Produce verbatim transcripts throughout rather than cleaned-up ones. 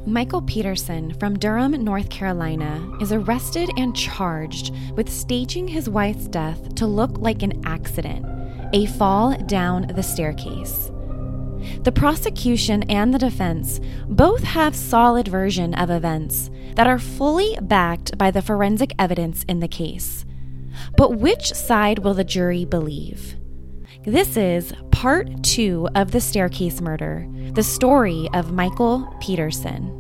Michael Peterson from Durham, North Carolina, is arrested and charged with staging his wife's death to look like an accident, a fall down the staircase. The prosecution and the defense both have solid version of events that are fully backed by the forensic evidence in the case. But which side will the jury believe? This is part two of the staircase murder, the story of Michael Peterson.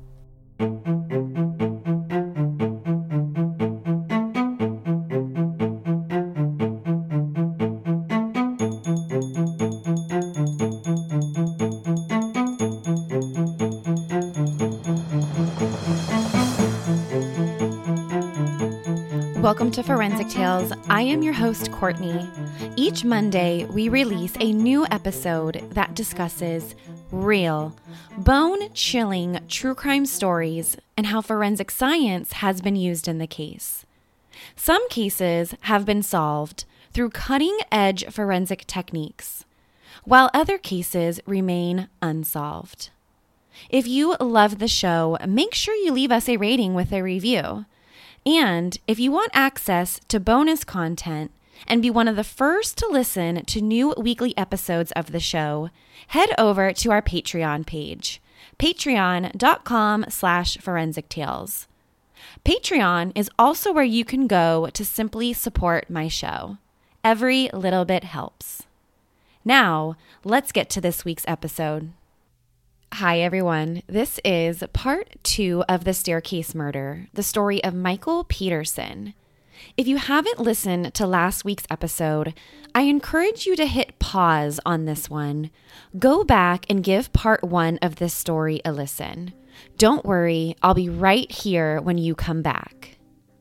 Welcome to Forensic Tales. I am your host, Courtney. Each Monday, we release a new episode that discusses real, bone-chilling true crime stories and how forensic science has been used in the case. Some cases have been solved through cutting-edge forensic techniques, while other cases remain unsolved. If you love the show, make sure you leave us a rating with a review. And if you want access to bonus content and be one of the first to listen to new weekly episodes of the show, head over to our Patreon page, patreon.com slash forensic tales. Patreon is also where you can go to simply support my show. Every little bit helps. Now, let's get to this week's episode. Hi, everyone. This is part two of the staircase murder, the story of Michael Peterson. If you haven't listened to last week's episode, I encourage you to hit pause on this one. Go back and give part one of this story a listen. Don't worry, I'll be right here when you come back.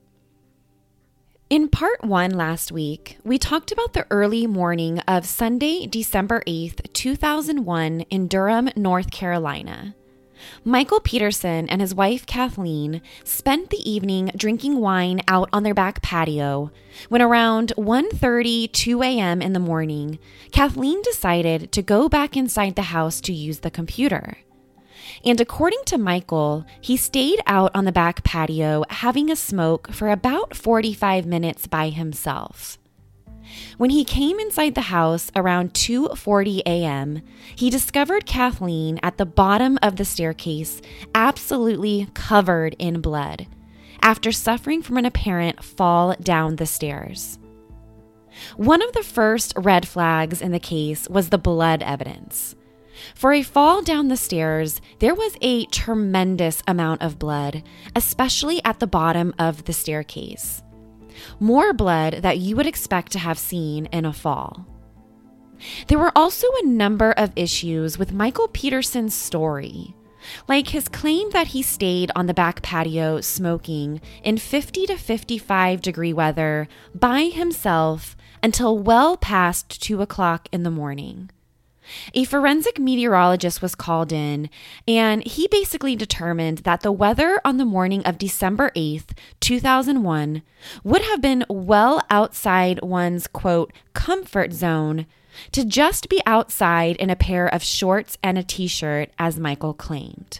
In part one last week, we talked about the early morning of Sunday, December eighth, two thousand one in Durham, North Carolina. Michael Peterson and his wife Kathleen spent the evening drinking wine out on their back patio when around one thirty, two a.m. in the morning, Kathleen decided to go back inside the house to use the computer. And according to Michael, he stayed out on the back patio having a smoke for about forty-five minutes by himself. When he came inside the house around two forty a.m., he discovered Kathleen at the bottom of the staircase, absolutely covered in blood, after suffering from an apparent fall down the stairs. One of the first red flags in the case was the blood evidence. For a fall down the stairs, there was a tremendous amount of blood, especially at the bottom of the staircase. More blood that you would expect to have seen in a fall. There were also a number of issues with Michael Peterson's story, like his claim that he stayed on the back patio smoking in fifty to fifty-five degree weather by himself until well past two o'clock in the morning. A forensic meteorologist was called in, and he basically determined that the weather on the morning of December eighth, two thousand one would have been well outside one's, quote, comfort zone to just be outside in a pair of shorts and a t-shirt, as Michael claimed.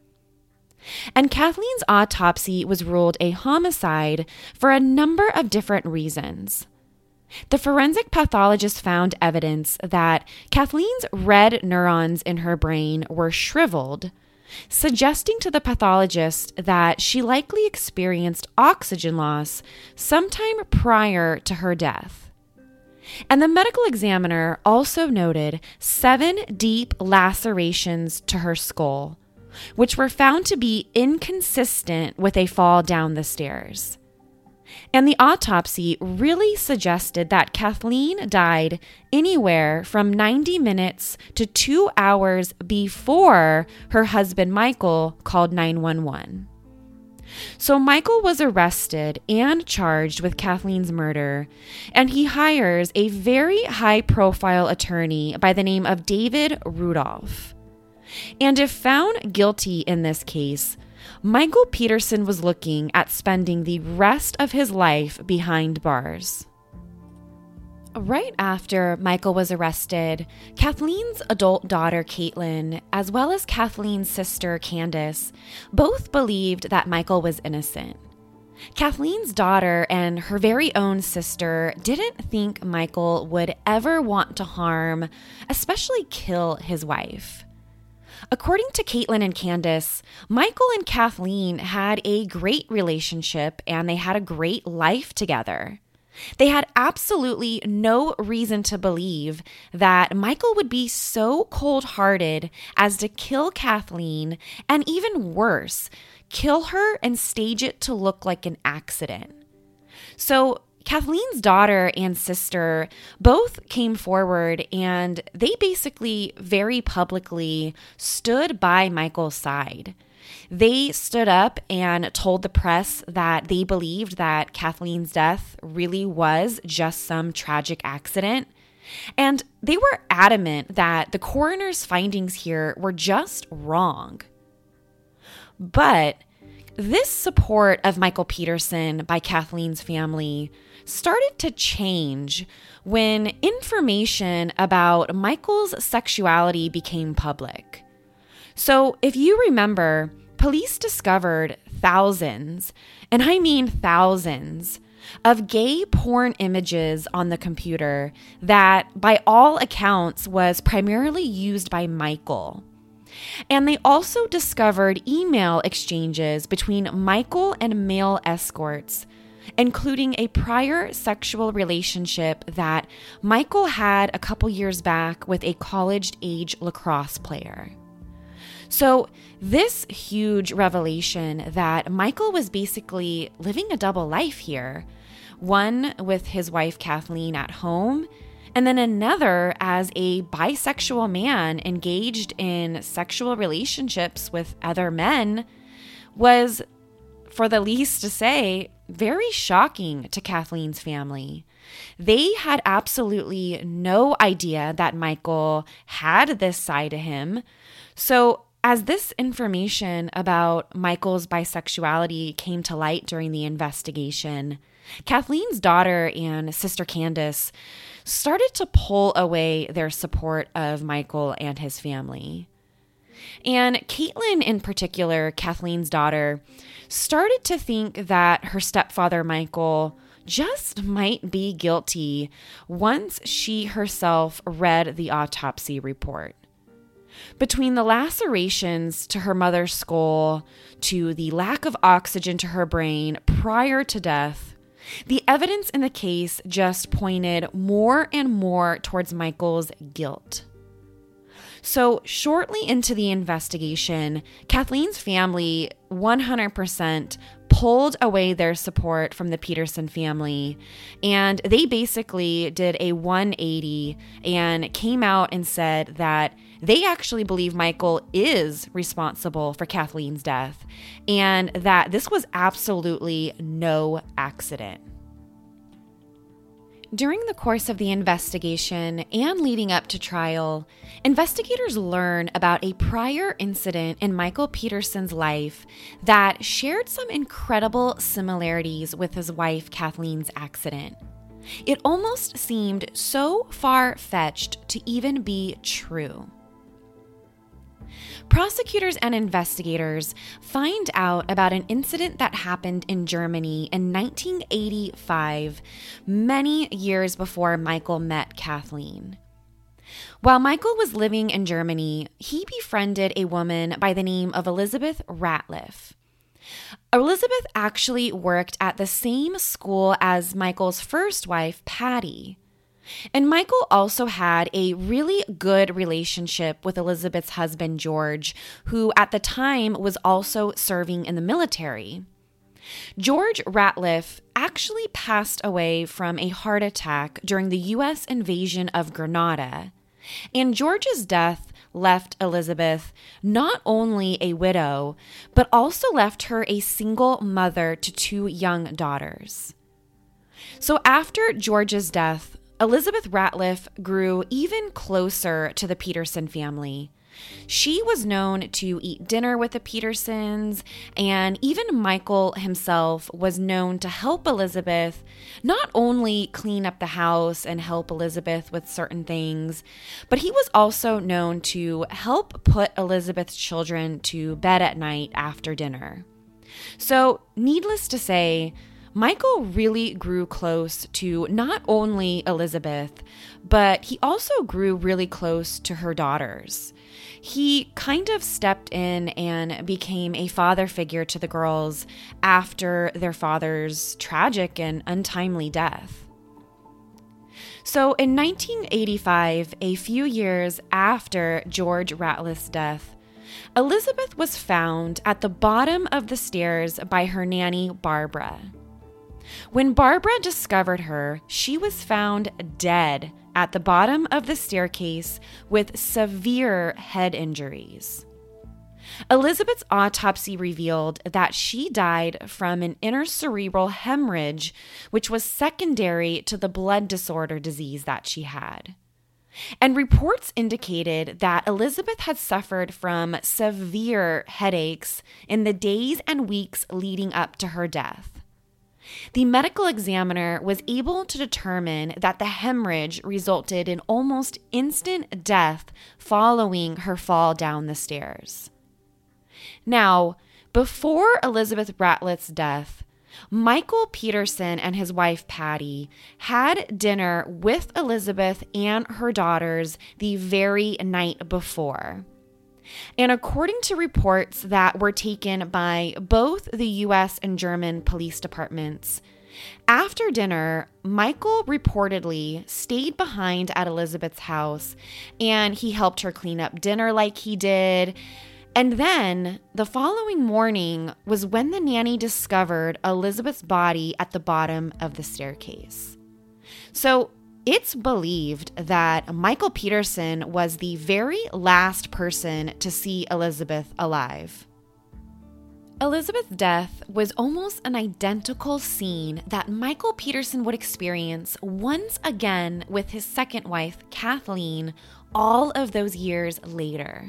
And Kathleen's autopsy was ruled a homicide for a number of different reasons. The forensic pathologist found evidence that Kathleen's red neurons in her brain were shriveled, suggesting to the pathologist that she likely experienced oxygen loss sometime prior to her death. And the medical examiner also noted seven deep lacerations to her skull, which were found to be inconsistent with a fall down the stairs. And the autopsy really suggested that Kathleen died anywhere from ninety minutes to two hours before her husband Michael called nine one one. So Michael was arrested and charged with Kathleen's murder, and he hires a very high-profile attorney by the name of David Rudolph. And if found guilty in this case, Michael Peterson was looking at spending the rest of his life behind bars. Right after Michael was arrested, Kathleen's adult daughter, Caitlin, as well as Kathleen's sister, Candace, both believed that Michael was innocent. Kathleen's daughter and her very own sister didn't think Michael would ever want to harm, especially kill, his wife. According to Caitlin and Candace, Michael and Kathleen had a great relationship and they had a great life together. They had absolutely no reason to believe that Michael would be so cold-hearted as to kill Kathleen, and even worse, kill her and stage it to look like an accident. So Kathleen's daughter and sister both came forward and they basically very publicly stood by Michael's side. They stood up and told the press that they believed that Kathleen's death really was just some tragic accident. And they were adamant that the coroner's findings here were just wrong. But this support of Michael Peterson by Kathleen's family started to change when information about Michael's sexuality became public. So if you remember, police discovered thousands, and I mean thousands, of gay porn images on the computer that, by all accounts, was primarily used by Michael. And they also discovered email exchanges between Michael and male escorts, including a prior sexual relationship that Michael had a couple years back with a college-age lacrosse player. So this huge revelation that Michael was basically living a double life here, one with his wife Kathleen at home, and then another as a bisexual man engaged in sexual relationships with other men, was, for the least to say, very shocking to Kathleen's family. They had absolutely no idea that Michael had this side to him. So as this information about Michael's bisexuality came to light during the investigation, Kathleen's daughter and sister Candace started to pull away their support of Michael and his family. And Caitlin, in particular, Kathleen's daughter, started to think that her stepfather, Michael, just might be guilty once she herself read the autopsy report. Between the lacerations to her mother's skull, to the lack of oxygen to her brain prior to death, the evidence in the case just pointed more and more towards Michael's guilt. So shortly into the investigation, Kathleen's family one hundred percent pulled away their support from the Peterson family, and they basically did a one eighty and came out and said that they actually believe Michael is responsible for Kathleen's death and that this was absolutely no accident. During the course of the investigation and leading up to trial, investigators learned about a prior incident in Michael Peterson's life that shared some incredible similarities with his wife Kathleen's accident. It almost seemed so far-fetched to even be true. Prosecutors and investigators find out about an incident that happened in Germany in nineteen eighty-five, many years before Michael met Kathleen. While Michael was living in Germany, he befriended a woman by the name of Elizabeth Ratliff. Elizabeth actually worked at the same school as Michael's first wife, Patty. And Michael also had a really good relationship with Elizabeth's husband, George, who at the time was also serving in the military. George Ratliff actually passed away from a heart attack during the U S invasion of Grenada. And George's death left Elizabeth not only a widow, but also left her a single mother to two young daughters. So after George's death, Elizabeth Ratliff grew even closer to the Peterson family, She was known to eat dinner with the Petersons, and even Michael himself was known to help Elizabeth not only clean up the house and help Elizabeth with certain things, but he was also known to help put Elizabeth's children to bed at night after dinner. So, needless to say, Michael really grew close to not only Elizabeth, but he also grew really close to her daughters. He kind of stepped in and became a father figure to the girls after their father's tragic and untimely death. So in nineteen eighty-five, a few years after George Ratliff's death, Elizabeth was found at the bottom of the stairs by her nanny, Barbara. When Barbara discovered her, she was found dead at the bottom of the staircase with severe head injuries. Elizabeth's autopsy revealed that she died from an intracerebral hemorrhage, which was secondary to the blood disorder disease that she had. And reports indicated that Elizabeth had suffered from severe headaches in the days and weeks leading up to her death. The medical examiner was able to determine that the hemorrhage resulted in almost instant death following her fall down the stairs. Now, before Elizabeth Ratliff's death, Michael Peterson and his wife Patty had dinner with Elizabeth and her daughters the very night before. And according to reports that were taken by both the U S and German police departments, after dinner, Michael reportedly stayed behind at Elizabeth's house and he helped her clean up dinner like he did. And then the following morning was when the nanny discovered Elizabeth's body at the bottom of the staircase. So it's believed that Michael Peterson was the very last person to see Elizabeth alive. Elizabeth's death was almost an identical scene that Michael Peterson would experience once again with his second wife, Kathleen, all of those years later.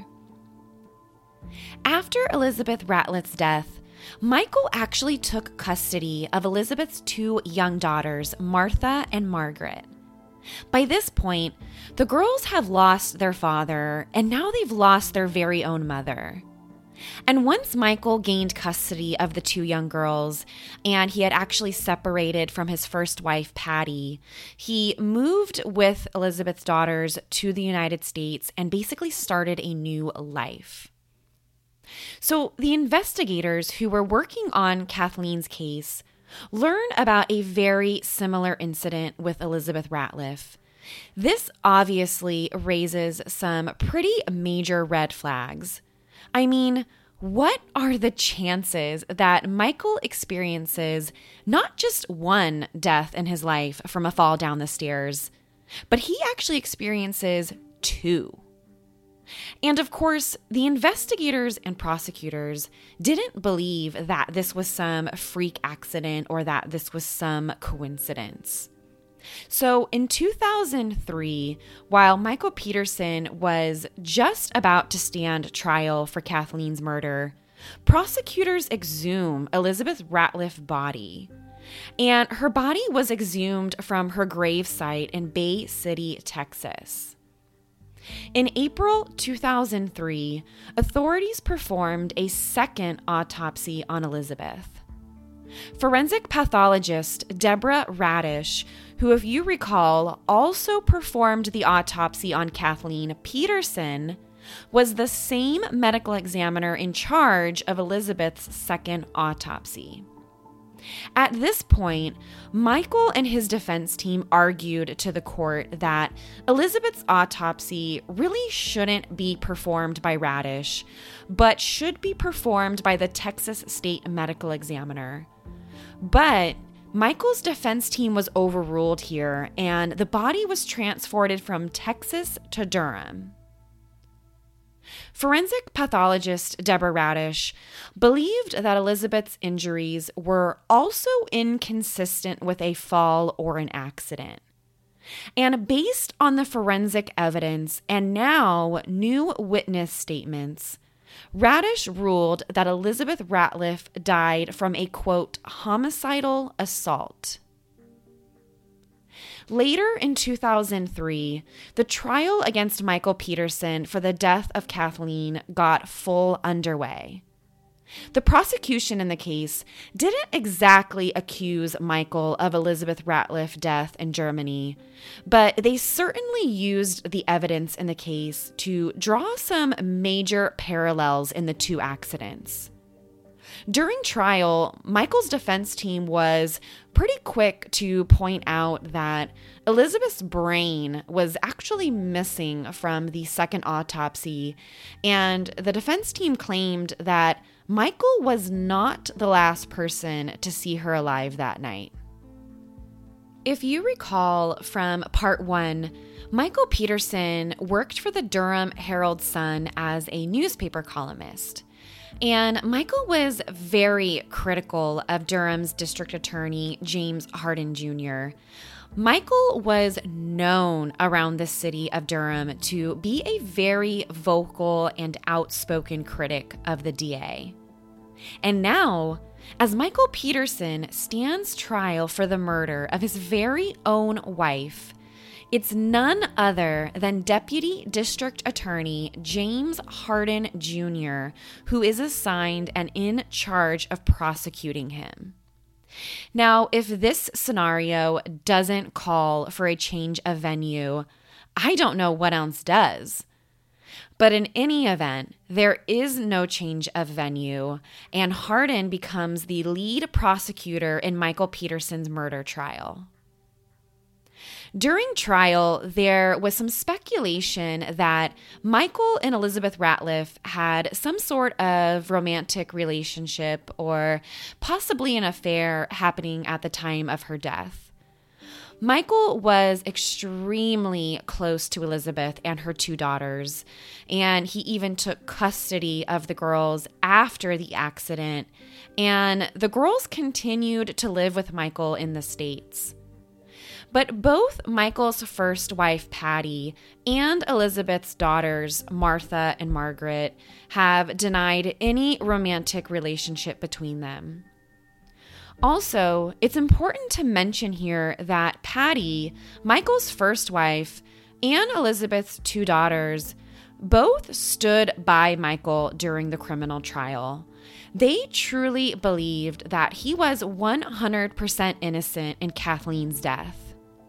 After Elizabeth Ratliff's death, Michael actually took custody of Elizabeth's two young daughters, Martha and Margaret. By this point, the girls have lost their father, and now they've lost their very own mother. And once Michael gained custody of the two young girls, and he had actually separated from his first wife, Patty, he moved with Elizabeth's daughters to the United States and basically started a new life. So the investigators who were working on Kathleen's case learn about a very similar incident with Elizabeth Ratliff. This obviously raises some pretty major red flags. I mean, what are the chances that Michael experiences not just one death in his life from a fall down the stairs, but he actually experiences two? And of course, the investigators and prosecutors didn't believe that this was some freak accident or that this was some coincidence. So in two thousand three, while Michael Peterson was just about to stand trial for Kathleen's murder, prosecutors exhumed Elizabeth Ratliff's body. And her body was exhumed from her grave site in Bay City, Texas. In April two thousand three, authorities performed a second autopsy on Elizabeth. Forensic pathologist Deborah Radish, who, if you recall, also performed the autopsy on Kathleen Peterson, was the same medical examiner in charge of Elizabeth's second autopsy. At this point, Michael and his defense team argued to the court that Elizabeth's autopsy really shouldn't be performed by Radish, but should be performed by the Texas State Medical Examiner. But Michael's defense team was overruled here, and the body was transported from Texas to Durham. Forensic pathologist Deborah Radish believed that Elizabeth's injuries were also inconsistent with a fall or an accident. And based on the forensic evidence and now new witness statements, Radish ruled that Elizabeth Ratliff died from a, quote, homicidal assault. Later in two thousand three, the trial against Michael Peterson for the death of Kathleen got full underway. The prosecution in the case didn't exactly accuse Michael of Elizabeth Ratliff's death in Germany, but they certainly used the evidence in the case to draw some major parallels in the two accidents. During trial, Michael's defense team was pretty quick to point out that Elizabeth's brain was actually missing from the second autopsy, and the defense team claimed that Michael was not the last person to see her alive that night. If you recall from part one, Michael Peterson worked for the Durham Herald-Sun as a newspaper columnist. And Michael was very critical of Durham's district attorney, James Hardin Junior Michael was known around the city of Durham to be a very vocal and outspoken critic of the D A. And now, as Michael Peterson stands trial for the murder of his very own wife, it's none other than Deputy District Attorney James Hardin Junior who is assigned and in charge of prosecuting him. Now, if this scenario doesn't call for a change of venue, I don't know what else does. But in any event, there is no change of venue, and Hardin becomes the lead prosecutor in Michael Peterson's murder trial. During trial, there was some speculation that Michael and Elizabeth Ratliff had some sort of romantic relationship or possibly an affair happening at the time of her death. Michael was extremely close to Elizabeth and her two daughters, and he even took custody of the girls after the accident, and the girls continued to live with Michael in the States. But both Michael's first wife, Patty, and Elizabeth's daughters, Martha and Margaret, have denied any romantic relationship between them. Also, it's important to mention here that Patty, Michael's first wife, and Elizabeth's two daughters both stood by Michael during the criminal trial. They truly believed that he was one hundred percent innocent in Kathleen's death.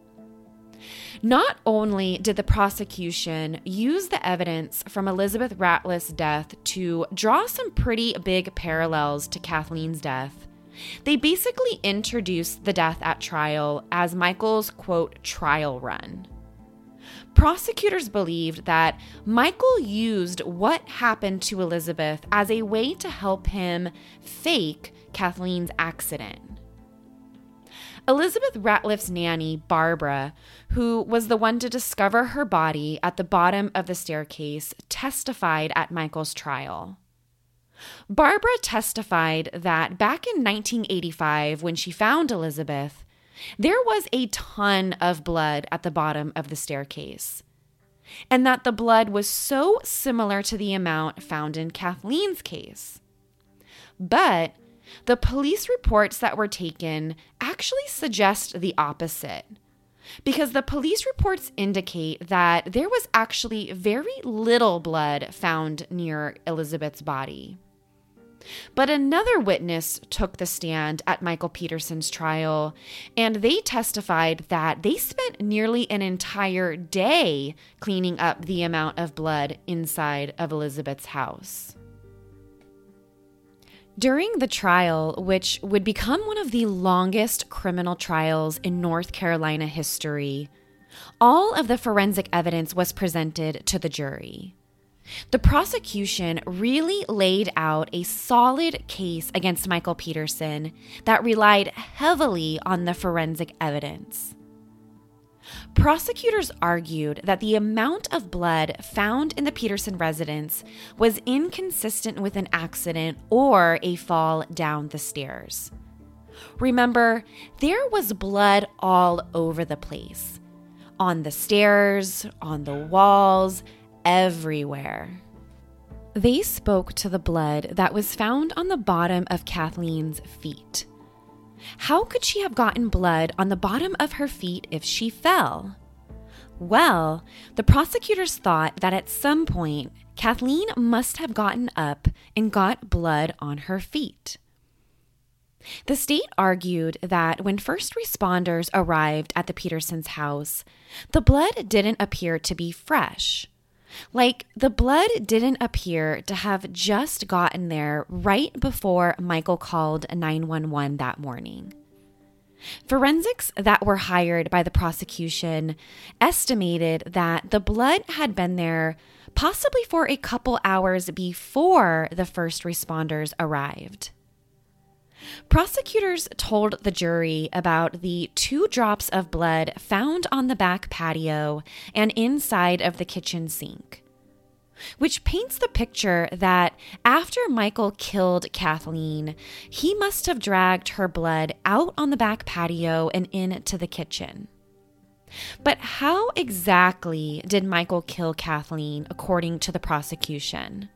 Not only did the prosecution use the evidence from Elizabeth Ratliff's death to draw some pretty big parallels to Kathleen's death, they basically introduced the death at trial as Michael's, quote, trial run. Prosecutors believed that Michael used what happened to Elizabeth as a way to help him fake Kathleen's accident. Elizabeth Ratliff's nanny, Barbara, who was the one to discover her body at the bottom of the staircase, testified at Michael's trial. Barbara testified that back in nineteen eighty-five, when she found Elizabeth, there was a ton of blood at the bottom of the staircase, and that the blood was so similar to the amount found in Kathleen's case. But the police reports that were taken actually suggest the opposite, because the police reports indicate that there was actually very little blood found near Elizabeth's body. But another witness took the stand at Michael Peterson's trial, and they testified that they spent nearly an entire day cleaning up the amount of blood inside of Elizabeth's house. During the trial, which would become one of the longest criminal trials in North Carolina history, all of the forensic evidence was presented to the jury. The prosecution really laid out a solid case against Michael Peterson that relied heavily on the forensic evidence. Prosecutors argued that the amount of blood found in the Peterson residence was inconsistent with an accident or a fall down the stairs. Remember, there was blood all over the place. on the stairs, on the walls, everywhere. They spoke to the blood that was found on the bottom of Kathleen's feet. How could she have gotten blood on the bottom of her feet if she fell? Well, the prosecutors thought that at some point, Kathleen must have gotten up and got blood on her feet. The state argued that when first responders arrived at the Petersons' house, the blood didn't appear to be fresh. Like, the blood didn't appear to have just gotten there right before Michael called nine one one that morning. Forensics that were hired by the prosecution estimated that the blood had been there possibly for a couple hours before the first responders arrived. Prosecutors told the jury about the two drops of blood found on the back patio and inside of the kitchen sink, which paints the picture that after Michael killed Kathleen, he must have dragged her blood out on the back patio and into the kitchen. But how exactly did Michael kill Kathleen, according to the prosecution?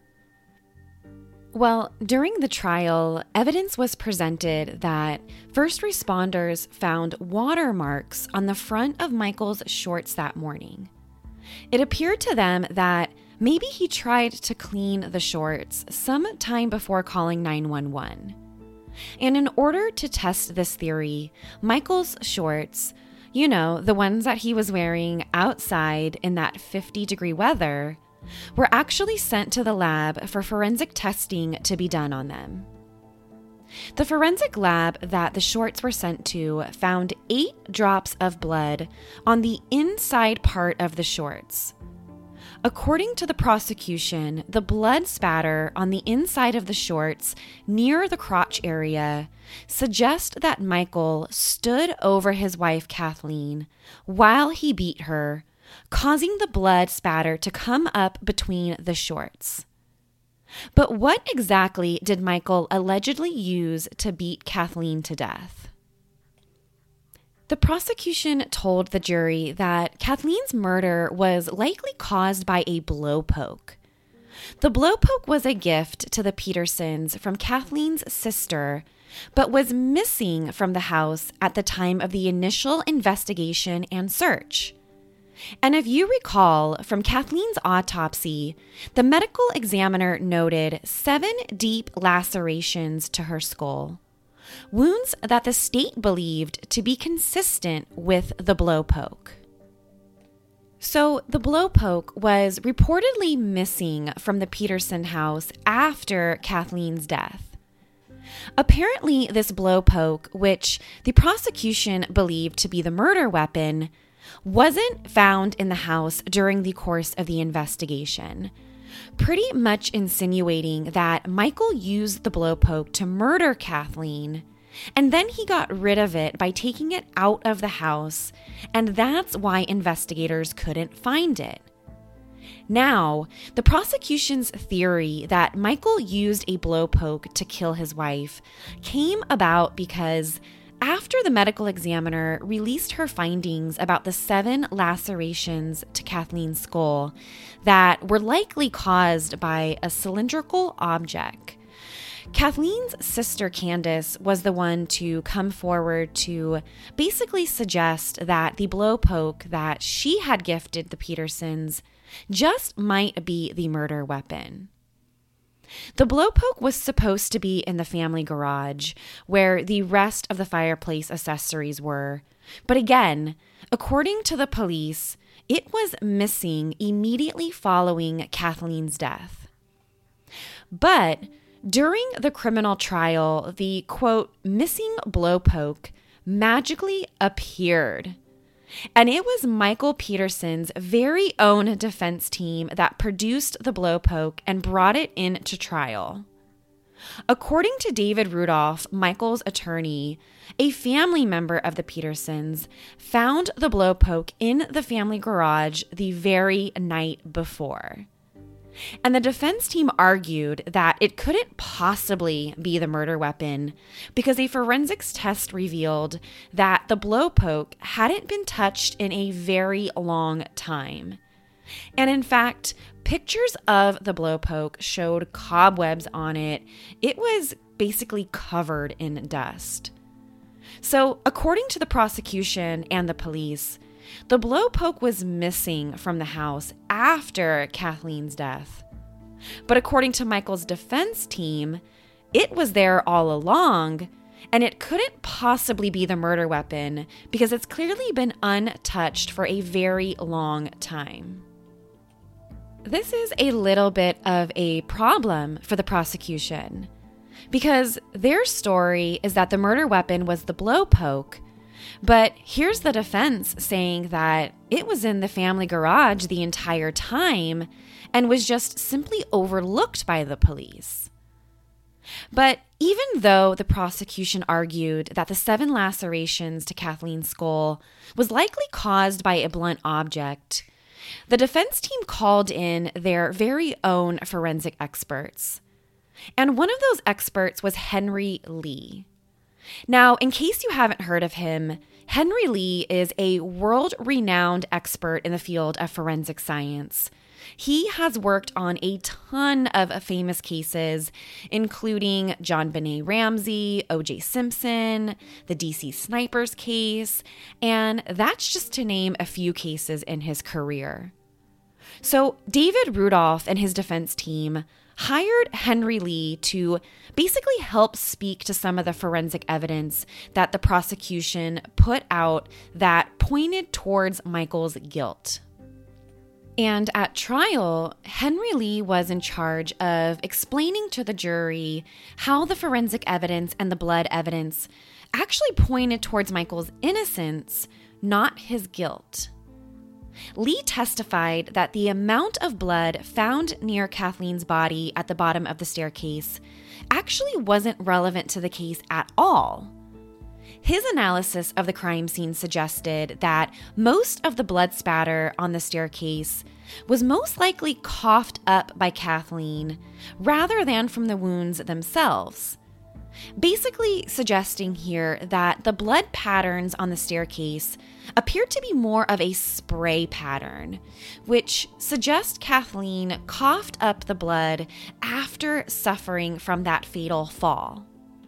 Well, during the trial, evidence was presented that first responders found watermarks on the front of Michael's shorts that morning. It appeared to them that maybe he tried to clean the shorts some time before calling nine one one. And in order to test this theory, Michael's shorts, you know, the ones that he was wearing outside in that fifty degree weather, were actually sent to the lab for forensic testing to be done on them. The forensic lab that the shorts were sent to found eight drops of blood on the inside part of the shorts. According to the prosecution, the blood spatter on the inside of the shorts near the crotch area suggests that Michael stood over his wife Kathleen while he beat her, causing the blood spatter to come up between the shorts. But what exactly did Michael allegedly use to beat Kathleen to death? The prosecution told the jury that Kathleen's murder was likely caused by a blowpoke. The blowpoke was a gift to the Petersons from Kathleen's sister, but was missing from the house at the time of the initial investigation and search. And if you recall from Kathleen's autopsy, the medical examiner noted seven deep lacerations to her skull, wounds that the state believed to be consistent with the blowpoke. So the blowpoke was reportedly missing from the Peterson house after Kathleen's death. Apparently, this blowpoke, which the prosecution believed to be the murder weapon, wasn't found in the house during the course of the investigation, pretty much insinuating that Michael used the blowpoke to murder Kathleen, and then he got rid of it by taking it out of the house, and that's why investigators couldn't find it. Now, the prosecution's theory that Michael used a blowpoke to kill his wife came about because after the medical examiner released her findings about the seven lacerations to Kathleen's skull that were likely caused by a cylindrical object, Kathleen's sister Candace was the one to come forward to basically suggest that the blowpoke that she had gifted the Petersons just might be the murder weapon. The blowpoke was supposed to be in the family garage, where the rest of the fireplace accessories were. But again, according to the police, it was missing immediately following Kathleen's death. But during the criminal trial, the, quote, missing blowpoke magically appeared. And it was Michael Peterson's very own defense team that produced the blowpoke and brought it into trial. According to David Rudolph, Michael's attorney, a family member of the Petersons found the blowpoke in the family garage the very night before. And the defense team argued that it couldn't possibly be the murder weapon because a forensics test revealed that the blowpoke hadn't been touched in a very long time. And in fact, pictures of the blowpoke showed cobwebs on it. It was basically covered in dust. So, according to the prosecution and the police, the blowpoke was missing from the house after Kathleen's death. But according to Michael's defense team, it was there all along, and it couldn't possibly be the murder weapon because it's clearly been untouched for a very long time. This is a little bit of a problem for the prosecution because their story is that the murder weapon was the blowpoke, but here's the defense saying that it was in the family garage the entire time and was just simply overlooked by the police. But even though the prosecution argued that the seven lacerations to Kathleen's skull was likely caused by a blunt object, the defense team called in their very own forensic experts. And one of those experts was Henry Lee. Now, in case you haven't heard of him, Henry Lee is a world-renowned expert in the field of forensic science. He has worked on a ton of famous cases, including John Benet Ramsey, O J Simpson, the D C snipers case, and that's just to name a few cases in his career. So David Rudolph and his defense team hired Henry Lee to basically help speak to some of the forensic evidence that the prosecution put out that pointed towards Michael's guilt. And at trial, Henry Lee was in charge of explaining to the jury how the forensic evidence and the blood evidence actually pointed towards Michael's innocence, not his guilt. Lee testified that the amount of blood found near Kathleen's body at the bottom of the staircase actually wasn't relevant to the case at all. His analysis of the crime scene suggested that most of the blood spatter on the staircase was most likely coughed up by Kathleen rather than from the wounds themselves, basically suggesting here that the blood patterns on the staircase appeared to be more of a spray pattern, which suggests Kathleen coughed up the blood after suffering from that fatal fall.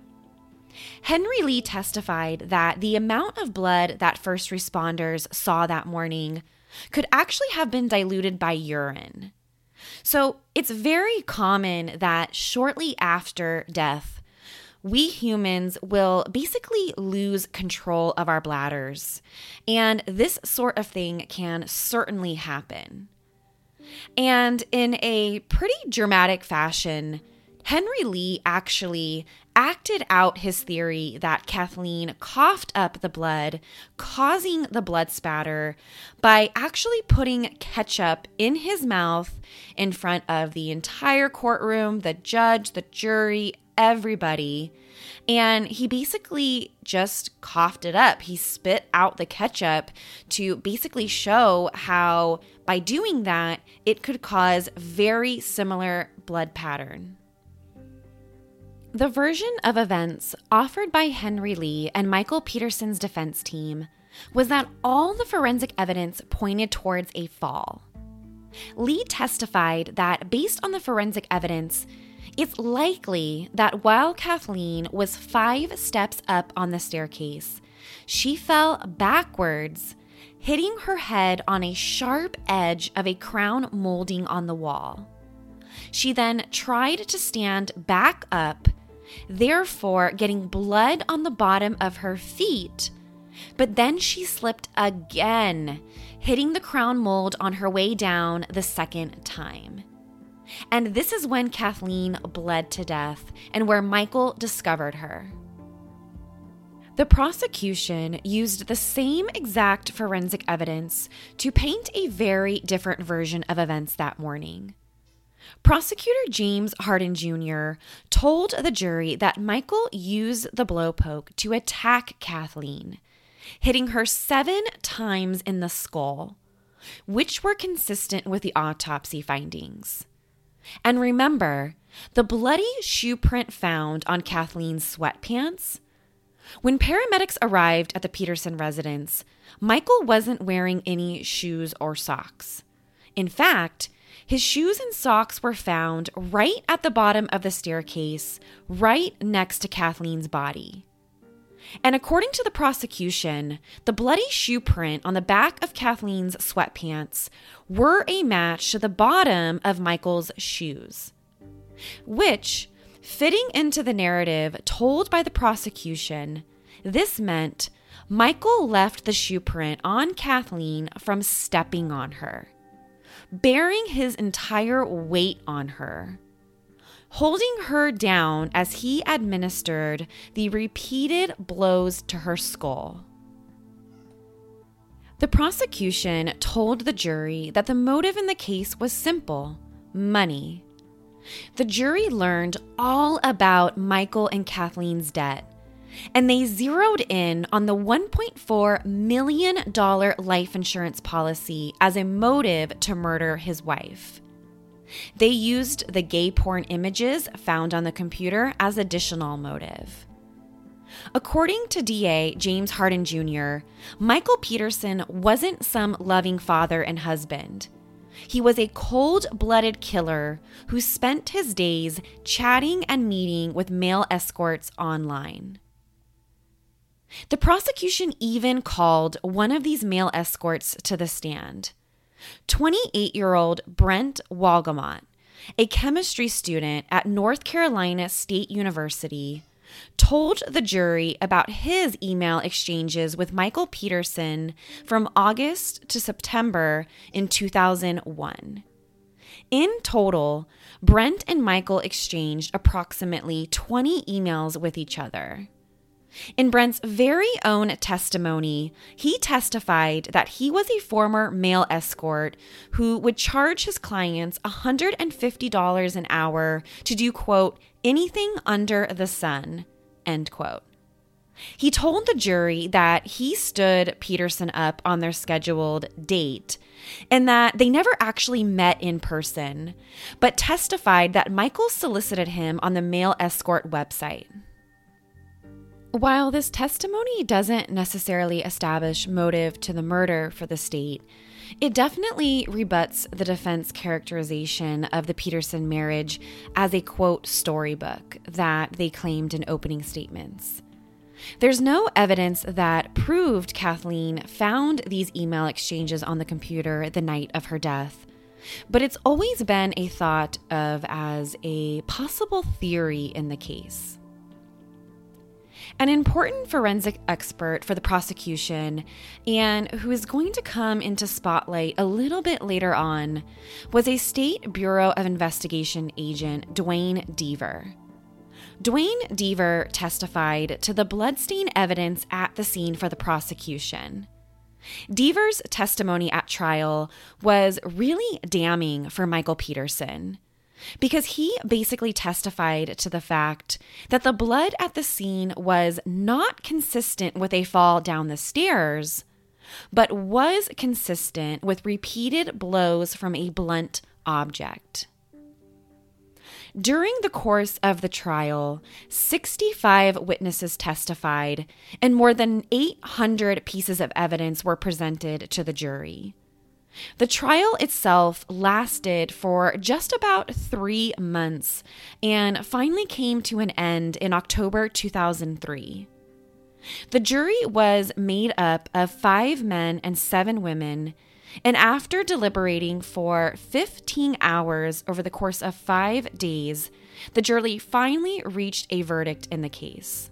Henry Lee testified that the amount of blood that first responders saw that morning could actually have been diluted by urine. So it's very common that shortly after death, we humans will basically lose control of our bladders, and this sort of thing can certainly happen. And in a pretty dramatic fashion, Henry Lee actually acted out his theory that Kathleen coughed up the blood, causing the blood spatter, by actually putting ketchup in his mouth in front of the entire courtroom, the judge, the jury, everybody. And he basically just coughed it up. He spit out the ketchup to basically show how by doing that, it could cause very similar blood pattern. The version of events offered by Henry Lee and Michael Peterson's defense team was that all the forensic evidence pointed towards a fall. Lee testified that based on the forensic evidence, it's likely that while Kathleen was five steps up on the staircase, she fell backwards, hitting her head on a sharp edge of a crown molding on the wall. She then tried to stand back up, therefore getting blood on the bottom of her feet, but then she slipped again, hitting the crown mold on her way down the second time. And this is when Kathleen bled to death and where Michael discovered her. The prosecution used the same exact forensic evidence to paint a very different version of events that morning. Prosecutor James Hardin Junior told the jury that Michael used the blowpoke to attack Kathleen, hitting her seven times in the skull, which were consistent with the autopsy findings. And remember, the bloody shoe print found on Kathleen's sweatpants? When paramedics arrived at the Peterson residence, Michael wasn't wearing any shoes or socks. In fact, his shoes and socks were found right at the bottom of the staircase, right next to Kathleen's body. And according to the prosecution, the bloody shoe print on the back of Kathleen's sweatpants were a match to the bottom of Michael's shoes, which, fitting into the narrative told by the prosecution, this meant Michael left the shoe print on Kathleen from stepping on her, bearing his entire weight on her, holding her down as he administered the repeated blows to her skull. The prosecution told the jury that the motive in the case was simple: money. The jury learned all about Michael and Kathleen's debt, and they zeroed in on the one point four million dollars life insurance policy as a motive to murder his wife. They used the gay porn images found on the computer as additional motive. According to D A James Hardin Junior, Michael Peterson wasn't some loving father and husband. He was a cold-blooded killer who spent his days chatting and meeting with male escorts online. The prosecution even called one of these male escorts to the stand. twenty-eight-year-old Brent Walgamot, a chemistry student at North Carolina State University, told the jury about his email exchanges with Michael Peterson from August to September in two thousand one. In total, Brent and Michael exchanged approximately twenty emails with each other. In Brent's very own testimony, he testified that he was a former male escort who would charge his clients one hundred fifty dollars an hour to do, quote, anything under the sun, end quote. He told the jury that he stood Peterson up on their scheduled date and that they never actually met in person, but testified that Michael solicited him on the male escort website. While this testimony doesn't necessarily establish motive to the murder for the state, it definitely rebuts the defense characterization of the Peterson marriage as a, quote, storybook that they claimed in opening statements. There's no evidence that proved Kathleen found these email exchanges on the computer the night of her death, but it's always been a thought of as a possible theory in the case. An important forensic expert for the prosecution, and who is going to come into spotlight a little bit later on, was a State Bureau of Investigation agent, Dwayne Deaver. Dwayne Deaver testified to the bloodstain evidence at the scene for the prosecution. Deaver's testimony at trial was really damning for Michael Peterson, because he basically testified to the fact that the blood at the scene was not consistent with a fall down the stairs, but was consistent with repeated blows from a blunt object. During the course of the trial, sixty-five witnesses testified, and more than eight hundred pieces of evidence were presented to the jury. The trial itself lasted for just about three months and finally came to an end in October two thousand three. The jury was made up of five men and seven women, and after deliberating for fifteen hours over the course of five days, the jury finally reached a verdict in the case.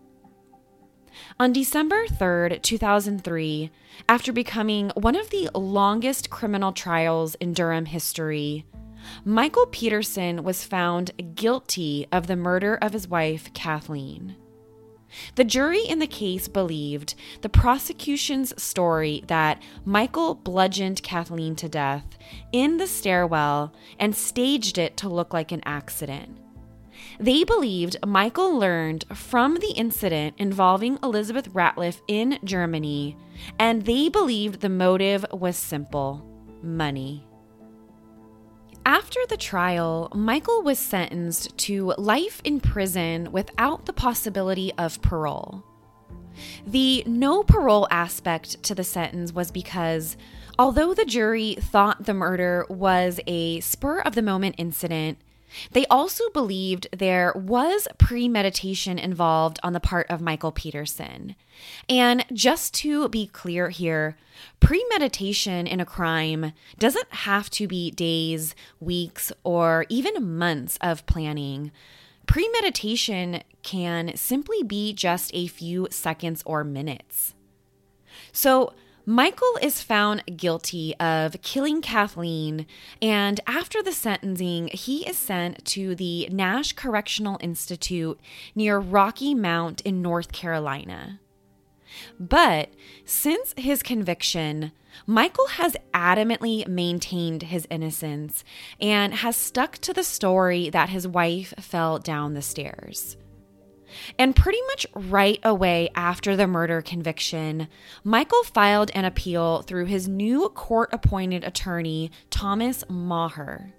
On December third, two thousand three, after becoming one of the longest criminal trials in Durham history, Michael Peterson was found guilty of the murder of his wife, Kathleen. The jury in the case believed the prosecution's story that Michael bludgeoned Kathleen to death in the stairwell and staged it to look like an accident. They believed Michael learned from the incident involving Elizabeth Ratliff in Germany, and they believed the motive was simple: money. After the trial, Michael was sentenced to life in prison without the possibility of parole. The no parole aspect to the sentence was because, although the jury thought the murder was a spur-of-the-moment incident, they also believed there was premeditation involved on the part of Michael Peterson. And just to be clear here, premeditation in a crime doesn't have to be days, weeks, or even months of planning. Premeditation can simply be just a few seconds or minutes. So, Michael is found guilty of killing Kathleen, and after the sentencing, he is sent to the Nash Correctional Institute near Rocky Mount in North Carolina. But since his conviction, Michael has adamantly maintained his innocence and has stuck to the story that his wife fell down the stairs. And pretty much right away after the murder conviction, Michael filed an appeal through his new court-appointed attorney, Thomas Maher.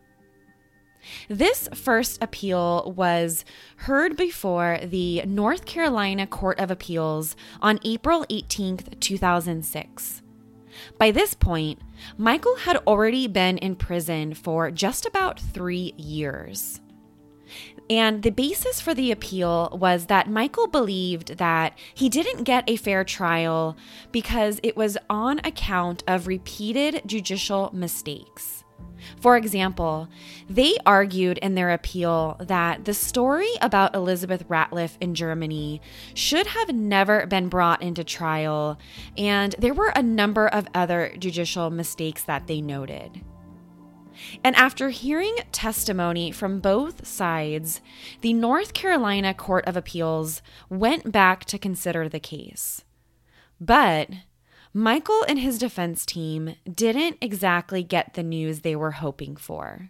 This first appeal was heard before the North Carolina Court of Appeals on April eighteenth, two thousand six. By this point, Michael had already been in prison for just about three years. And the basis for the appeal was that Michael believed that he didn't get a fair trial because it was on account of repeated judicial mistakes. For example, they argued in their appeal that the story about Elizabeth Ratliff in Germany should have never been brought into trial, and there were a number of other judicial mistakes that they noted. And after hearing testimony from both sides, the North Carolina Court of Appeals went back to consider the case. But Michael and his defense team didn't exactly get the news they were hoping for.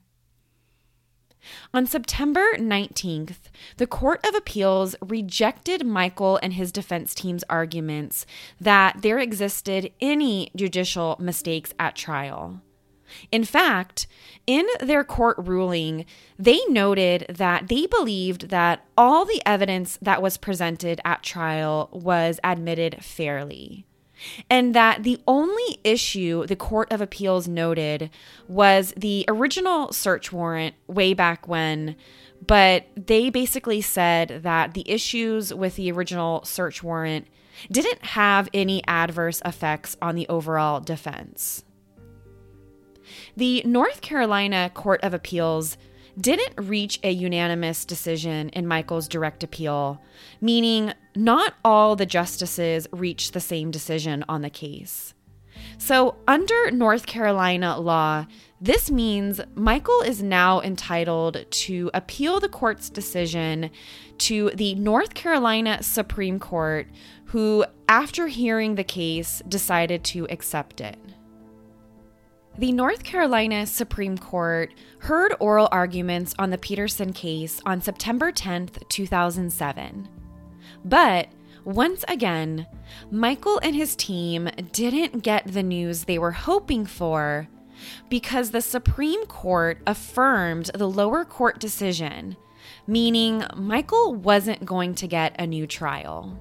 On September nineteenth, the Court of Appeals rejected Michael and his defense team's arguments that there existed any judicial mistakes at trial. In fact, in their court ruling, they noted that they believed that all the evidence that was presented at trial was admitted fairly, and that the only issue the Court of Appeals noted was the original search warrant way back when, but they basically said that the issues with the original search warrant didn't have any adverse effects on the overall defense. The North Carolina Court of Appeals didn't reach a unanimous decision in Michael's direct appeal, meaning not all the justices reached the same decision on the case. So under North Carolina law, this means Michael is now entitled to appeal the court's decision to the North Carolina Supreme Court, who, after hearing the case, decided to accept it. The North Carolina Supreme Court heard oral arguments on the Peterson case on September tenth, two thousand seven. But once again, Michael and his team didn't get the news they were hoping for because the Supreme Court affirmed the lower court decision, meaning Michael wasn't going to get a new trial.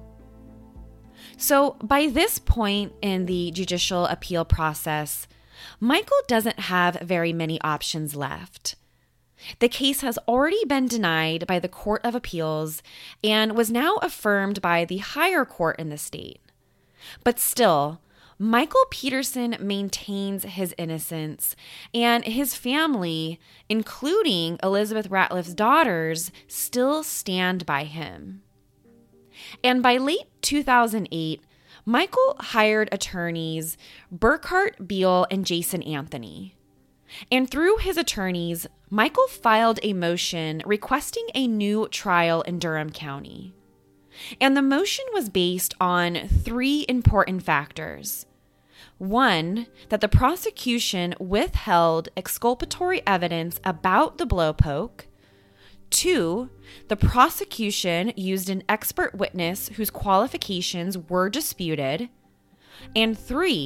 So by this point in the judicial appeal process, Michael doesn't have very many options left. The case has already been denied by the Court of Appeals and was now affirmed by the higher court in the state. But still, Michael Peterson maintains his innocence, and his family, including Elizabeth Ratliff's daughters, still stand by him. And by late two thousand eight, Michael hired attorneys Burkhart Beal and Jason Anthony. And through his attorneys, Michael filed a motion requesting a new trial in Durham County. And the motion was based on three important factors. One, that the prosecution withheld exculpatory evidence about the blowpoke. Two, the prosecution used an expert witness whose qualifications were disputed. And three,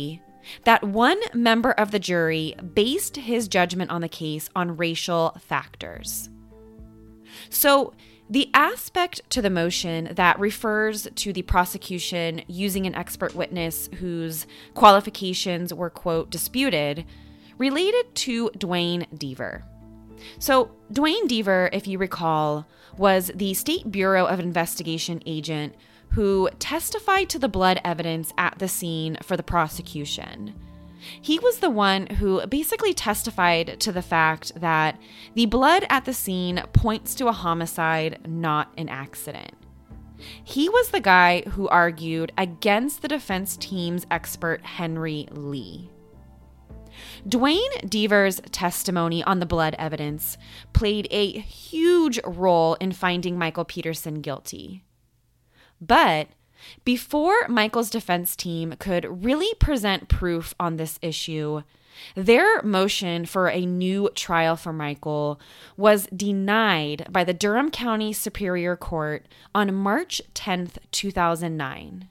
that one member of the jury based his judgment on the case on racial factors. So, the aspect to the motion that refers to the prosecution using an expert witness whose qualifications were, quote, disputed, related to Duane Deaver. So, Duane Deaver, if you recall, was the State Bureau of Investigation agent who testified to the blood evidence at the scene for the prosecution. He was the one who basically testified to the fact that the blood at the scene points to a homicide, not an accident. He was the guy who argued against the defense team's expert, Henry Lee. Duane Deaver's testimony on the blood evidence played a huge role in finding Michael Peterson guilty. But before Michael's defense team could really present proof on this issue, their motion for a new trial for Michael was denied by the Durham County Superior Court on March tenth, two thousand nine.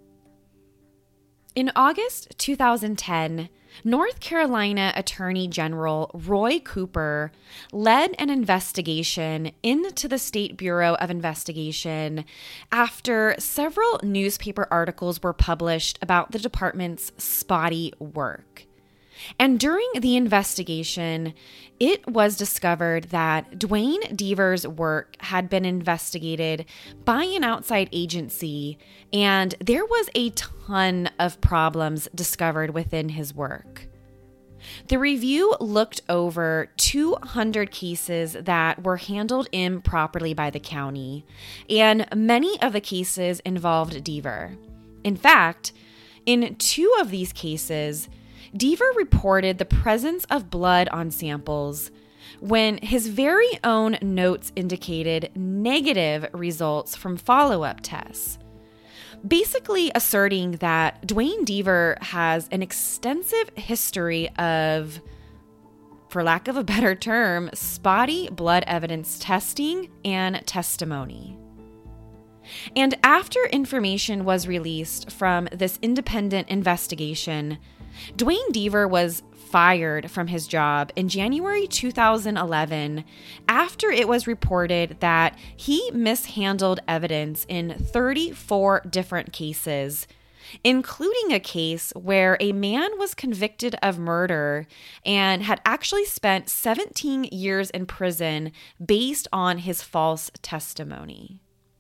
In August two thousand ten, North Carolina Attorney General Roy Cooper led an investigation into the State Bureau of Investigation after several newspaper articles were published about the department's spotty work. And during the investigation, it was discovered that Duane Deaver's work had been investigated by an outside agency, and there was a ton of problems discovered within his work. The review looked over two hundred cases that were handled improperly by the county, and many of the cases involved Deaver. In fact, in two of these cases, Deaver reported the presence of blood on samples when his very own notes indicated negative results from follow-up tests, basically asserting that Duane Deaver has an extensive history of, for lack of a better term, spotty blood evidence testing and testimony. And after information was released from this independent investigation, Duane Deaver was fired from his job in January two thousand eleven after it was reported that he mishandled evidence in thirty-four different cases, including a case where a man was convicted of murder and had actually spent seventeen years in prison based on his false testimony.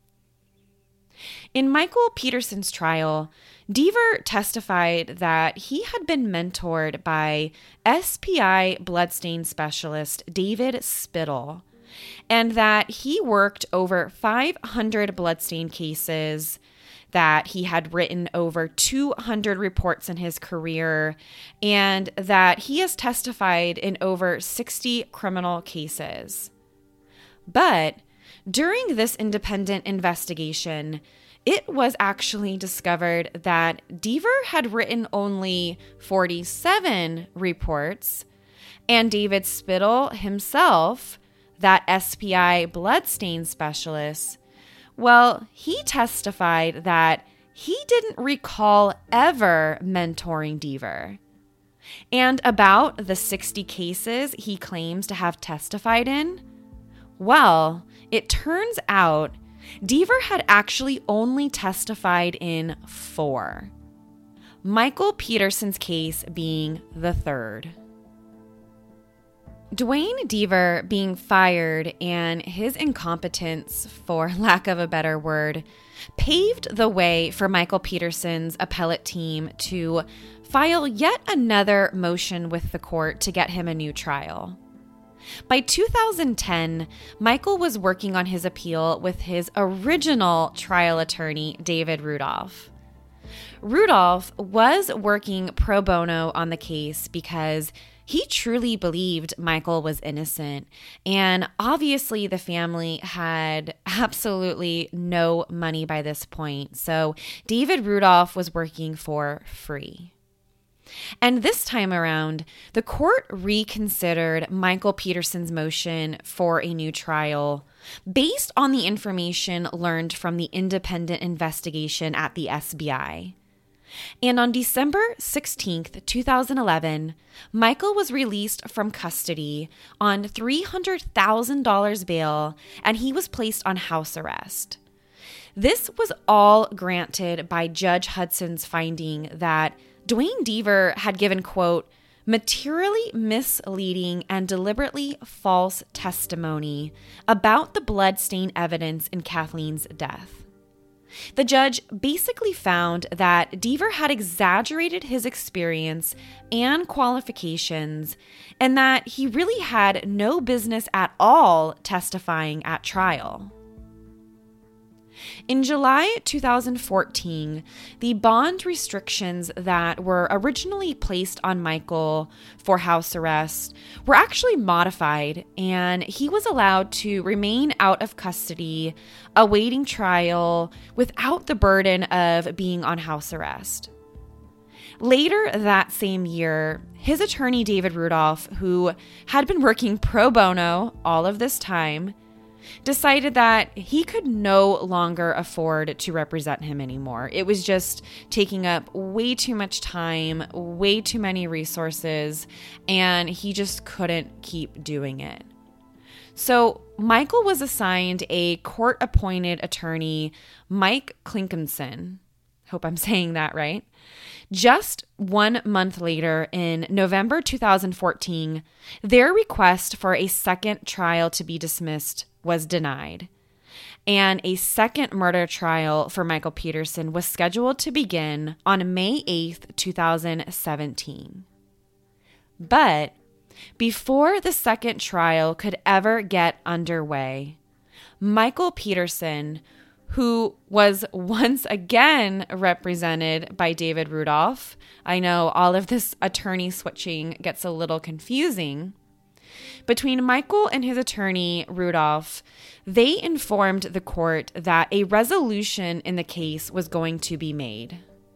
In Michael Peterson's trial, Deaver testified that he had been mentored by S P I bloodstain specialist David Spittle, and that he worked over five hundred bloodstain cases, that he had written over two hundred reports in his career, and that he has testified in over sixty criminal cases. But during this independent investigation, it was actually discovered that Deaver had written only forty-seven reports, and David Spittle himself, that S P I bloodstain specialist, well, he testified that he didn't recall ever mentoring Deaver. And about the sixty cases he claims to have testified in, well, it turns out Deaver had actually only testified in four, Michael Peterson's case being the third. Duane Deaver being fired and his incompetence, for lack of a better word, paved the way for Michael Peterson's appellate team to file yet another motion with the court to get him a new trial. By two thousand ten, Michael was working on his appeal with his original trial attorney, David Rudolph. Rudolph was working pro bono on the case because he truly believed Michael was innocent, and obviously the family had absolutely no money by this point, so David Rudolph was working for free. And this time around, the court reconsidered Michael Peterson's motion for a new trial based on the information learned from the independent investigation at the S B I. And on December sixteenth, two thousand eleven, Michael was released from custody on three hundred thousand dollars bail, and he was placed on house arrest. This was all granted by Judge Hudson's finding that Duane Deaver had given, quote, materially misleading and deliberately false testimony about the bloodstain evidence in Kathleen's death. The judge basically found that Deaver had exaggerated his experience and qualifications, and that he really had no business at all testifying at trial. In July two thousand fourteen, the bond restrictions that were originally placed on Michael for house arrest were actually modified, and he was allowed to remain out of custody, awaiting trial without the burden of being on house arrest. Later that same year, his attorney David Rudolph, who had been working pro bono all of this time, decided that he could no longer afford to represent him anymore. It was just taking up way too much time, way too many resources, and he just couldn't keep doing it. So Michael was assigned a court-appointed attorney, Mike Clinkinson. Hope I'm saying that right. Just one month later, in November two thousand fourteen, their request for a second trial to be dismissed was denied, and a second murder trial for Michael Peterson was scheduled to begin on May eighth, two thousand seventeen. But before the second trial could ever get underway, Michael Peterson, who was once again represented by David Rudolph — I know all of this attorney switching gets a little confusing — between Michael and his attorney, Rudolph, they informed the court that a resolution in the case was going to be made.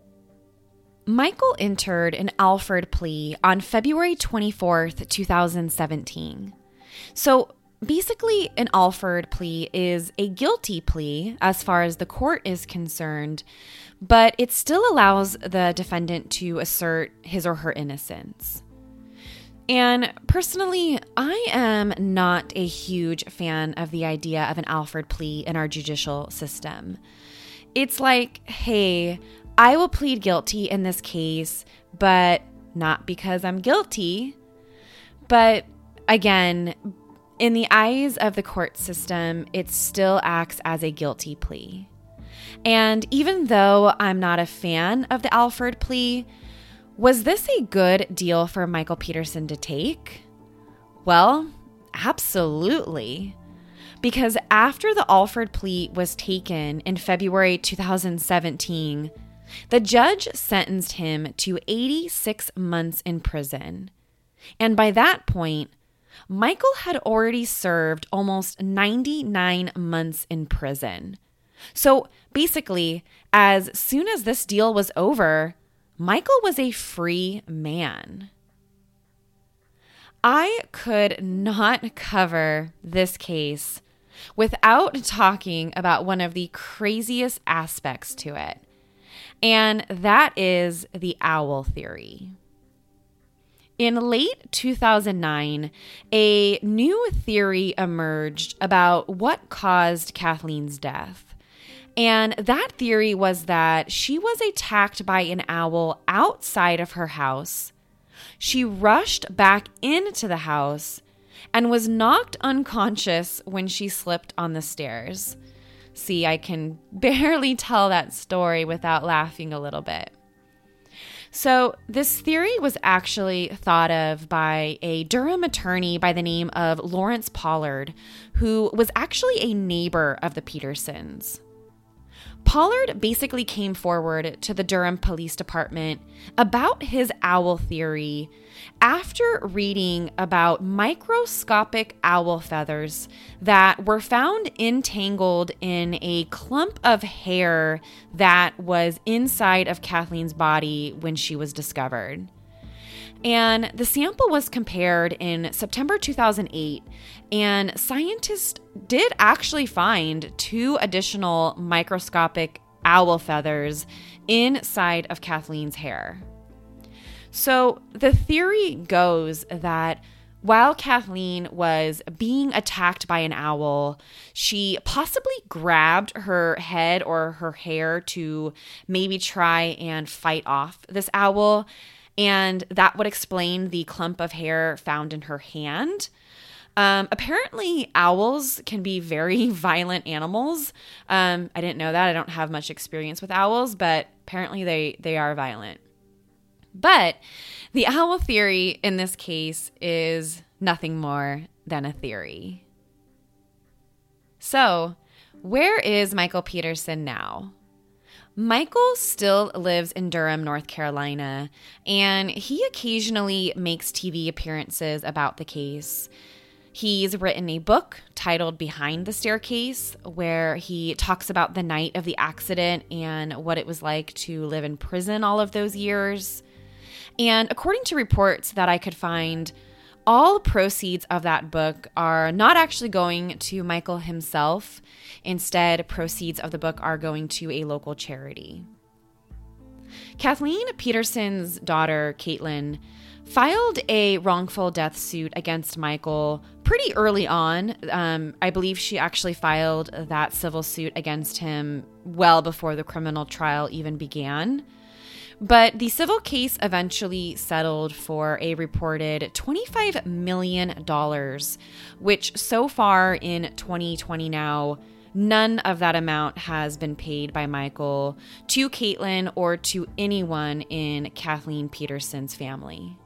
Michael entered an Alford plea on February twenty-fourth, two thousand seventeen. So basically, an Alford plea is a guilty plea as far as the court is concerned, but it still allows the defendant to assert his or her innocence. And personally, I am not a huge fan of the idea of an Alford plea in our judicial system. It's like, hey, I will plead guilty in this case, but not because I'm guilty. But again, in the eyes of the court system, it still acts as a guilty plea. And even though I'm not a fan of the Alford plea, was this a good deal for Michael Peterson to take? Well, absolutely. Because after the Alford plea was taken in February two thousand seventeen, the judge sentenced him to eighty-six months in prison. And by that point, Michael had already served almost ninety-nine months in prison. So basically, as soon as this deal was over, Michael was a free man. I could not cover this case without talking about one of the craziest aspects to it, and that is the owl theory. In late two thousand nine, a new theory emerged about what caused Kathleen's death. And that theory was that she was attacked by an owl outside of her house. She rushed back into the house and was knocked unconscious when she slipped on the stairs. See, I can barely tell that story without laughing a little bit. So this theory was actually thought of by a Durham attorney by the name of Lawrence Pollard, who was actually a neighbor of the Petersons. Pollard basically came forward to the Durham Police Department about his owl theory after reading about microscopic owl feathers that were found entangled in a clump of hair that was inside of Kathleen's body when she was discovered. And the sample was compared in September two thousand eight, and scientists did actually find two additional microscopic owl feathers inside of Kathleen's hair. So the theory goes that while Kathleen was being attacked by an owl, she possibly grabbed her head or her hair to maybe try and fight off this owl, and that would explain the clump of hair found in her hand. Um, apparently, owls can be very violent animals. Um, I didn't know that. I don't have much experience with owls, but apparently they, they are violent. But the owl theory in this case is nothing more than a theory. So, where is Michael Peterson now? Michael still lives in Durham, North Carolina, and he occasionally makes T V appearances about the case. He's written a book titled Behind the Staircase, where he talks about the night of the accident and what it was like to live in prison all of those years. And according to reports that I could find, all proceeds of that book are not actually going to Michael himself. Instead, proceeds of the book are going to a local charity. Kathleen Peterson's daughter, Caitlin, filed a wrongful death suit against Michael pretty early on. Um, I believe she actually filed that civil suit against him well before the criminal trial even began. But the civil case eventually settled for a reported twenty-five million dollars, which so far in twenty twenty now, none of that amount has been paid by Michael to Caitlin or to anyone in Kathleen Peterson's family.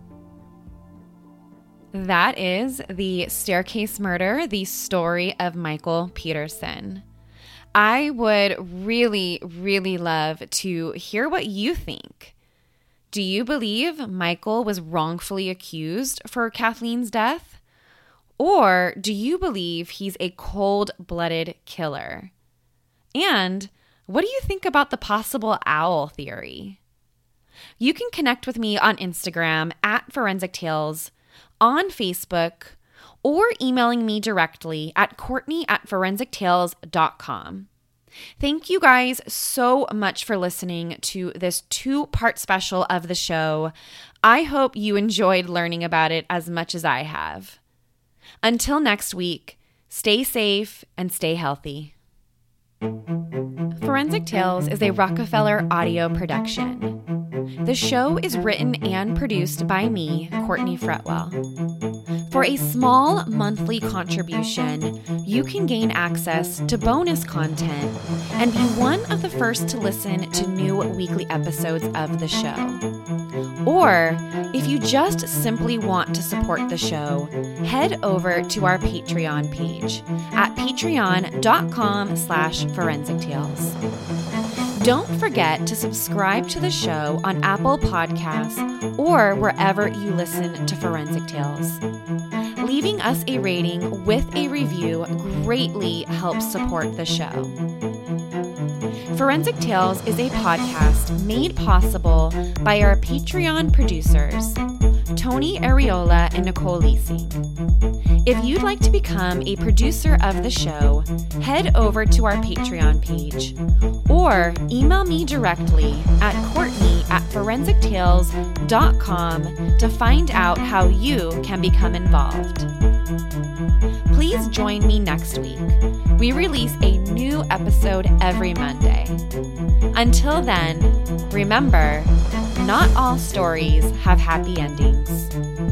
That is The Staircase Murder, the story of Michael Peterson. I would really, really love to hear what you think. Do you believe Michael was wrongfully accused for Kathleen's death? Or do you believe he's a cold-blooded killer? And what do you think about the possible owl theory? You can connect with me on Instagram at Forensic Tales, on Facebook, or emailing me directly at Courtney at forensic tales dot com. Thank you guys so much for listening to this two-part special of the show. I hope you enjoyed learning about it as much as I have. Until next week, stay safe and stay healthy. Forensic Tales is a Rockefeller audio production. The show is written and produced by me, Courtney Fretwell. For a small monthly contribution, you can gain access to bonus content and be one of the first to listen to new weekly episodes of the show. Or, if you just simply want to support the show, head over to our Patreon page at patreon.com slash forensic tales. Don't forget to subscribe to the show on Apple Podcasts or wherever you listen to Forensic Tales. Leaving us a rating with a review greatly helps support the show. Forensic Tales is a podcast made possible by our Patreon producers, Tony Areola and Nicole Leasing. If you'd like to become a producer of the show, head over to our Patreon page or email me directly at Courtney at forensic tales dot com to find out how you can become involved. Please join me next week. We release a new episode every Monday. Until then, remember, not all stories have happy endings.